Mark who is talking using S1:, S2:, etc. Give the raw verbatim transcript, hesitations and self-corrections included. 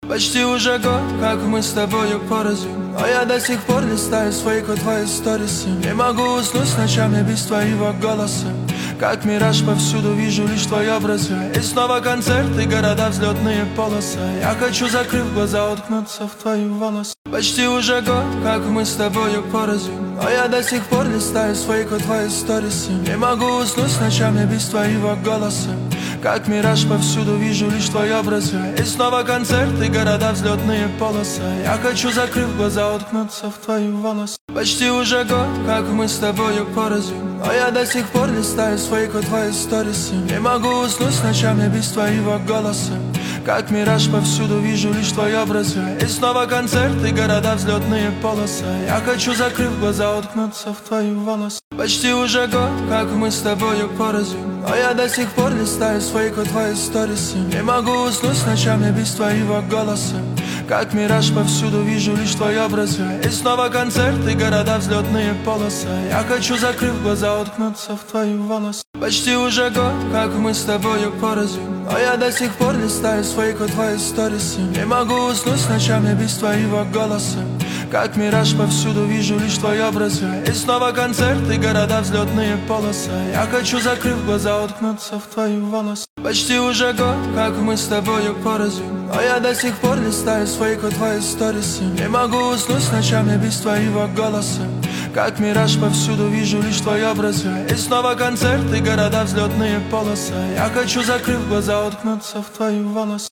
S1: Почти уже год, как мы с тобою порознь, но я до сих пор листаю с фейка твои сторисы. Не могу уснуть ночами без твоего голоса. Как мираж повсюду вижу лишь твой образ. И снова концерты, города, взлетные полосы. Я хочу, закрыв глаза, уткнуться в твои волосы. Почти уже год, как мы с тобою порознь, но я до сих пор листаю с фейка твои сторисы. Не могу уснуть ночами без твоего голоса. Как мираж повсюду вижу лишь твой образ. И снова концерты, города, взлетные полосы. Я хочу, закрыв глаза, уткнуться в твои волосы. Почти уже год, как мы с тобою порознь, но я до сих пор листаю с фейка твои сторисы. Не могу уснуть ночами без твоего голоса. Как мираж повсюду вижу лишь твой образ. И снова концерты, города, взлетные полосы. Я хочу, закрыв глаза, уткнуться в твои волосы. Почти уже год, как мы с тобою порознь, но я до сих пор листаю с фейка твои сторисы. Не могу уснуть ночами без твоего голоса. Как мираж повсюду вижу лишь твой образ. И снова концерты, города, взлетные полосы. Я хочу, закрыв глаза, уткнуться в твои волосы. Почти уже год, как мы с тобою порознь, но я до сих пор листаю с фейка твои сторисы. Не могу уснуть ночами без твоего голоса. Как мираж повсюду вижу лишь твой образ. И снова концерты, города, взлетные полосы. Я хочу, закрыв глаза, уткнуться в твои волосы. Почти уже год, как мы с тобою порознь, но я до сих пор листаю с фейка твои сторисы. Не могу уснуть ночами без твоего голоса. Как мираж повсюду вижу лишь твой образ. И снова концерты, города, взлетные полосы. Я хочу, закрыв глаза, уткнуться в твои волосы.